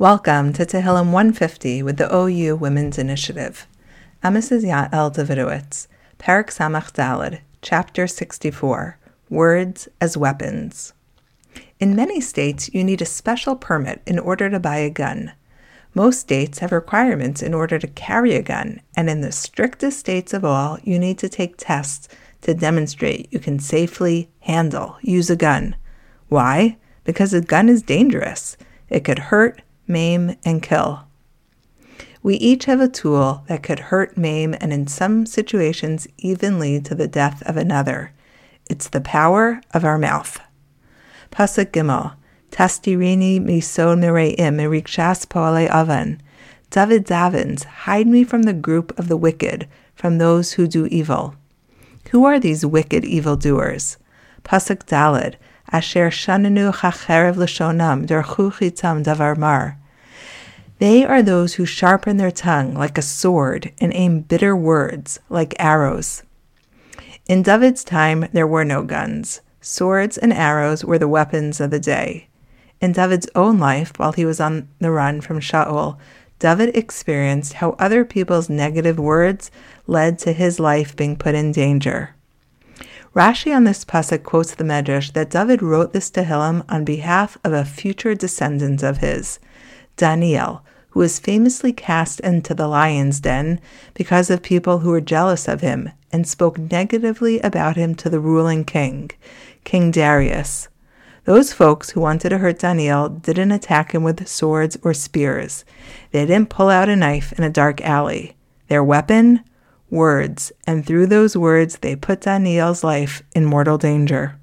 Welcome to Tehillim 150 with the OU Women's Initiative. I'm Mrs. Yael Davidowitz, Perek Samach Daled, Chapter 64, Words as Weapons. In many states, you need a special permit in order to buy a gun. Most states have requirements in order to carry a gun, and in the strictest states of all, you need to take tests to demonstrate you can safely use a gun. Why? Because a gun is dangerous. It could hurt, maim, and kill. We each have a tool that could hurt, maim, and in some situations even lead to the death of another. It's the power of our mouth. Pasuk Gimel, Tastirini misod mireim mirikshas poale avan. David davens, hide me from the group of the wicked, from those who do evil. Who are these wicked evildoers? Pasuk Daled, Asher shananu chacherev l'shonam derchu chitam davar mar. They are those who sharpen their tongue like a sword and aim bitter words like arrows. In David's time, there were no guns. Swords and arrows were the weapons of the day. In David's own life, while he was on the run from Shaul, David experienced how other people's negative words led to his life being put in danger. Rashi on this pasuk quotes the Medrash that David wrote this Tehillim on behalf of a future descendant of his, Daniel, who was famously cast into the lion's den because of people who were jealous of him and spoke negatively about him to the ruling king, King Darius. Those folks who wanted to hurt Daniel didn't attack him with swords or spears. They didn't pull out a knife in a dark alley. Their weapon? Words, and through those words they put Daniel's life in mortal danger.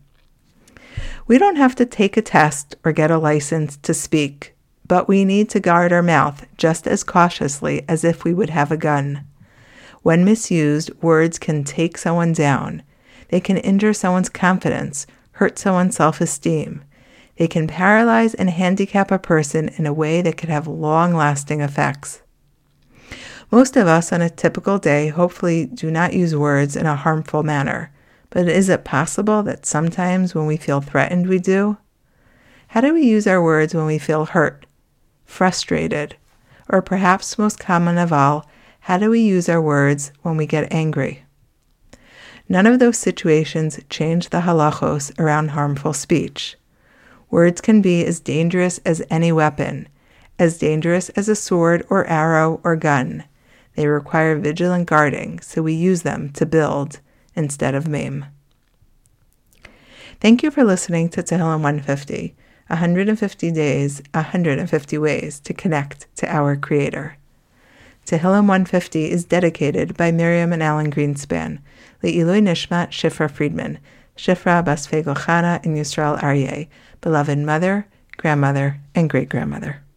We don't have to take a test or get a license to speak, but we need to guard our mouth just as cautiously as if we would have a gun. When misused, words can take someone down. They can injure someone's confidence, hurt someone's self-esteem. They can paralyze and handicap a person in a way that could have long-lasting effects. Most of us on a typical day hopefully do not use words in a harmful manner, but is it possible that sometimes when we feel threatened we do? How do we use our words when we feel hurt, frustrated, or perhaps most common of all, how do we use our words when we get angry? None of those situations change the halachos around harmful speech. Words can be as dangerous as any weapon, as dangerous as a sword or arrow or gun. They require vigilant guarding, so we use them to build instead of maim. Thank you for listening to Tehillim 150, 150 days, 150 ways to connect to our Creator. Tehillim 150 is dedicated by Miriam and Alan Greenspan, Le'ilui Nishmat Shifra Friedman, Shifra Bas Feigo Chana and Yisrael Aryeh, beloved mother, grandmother, and great-grandmother.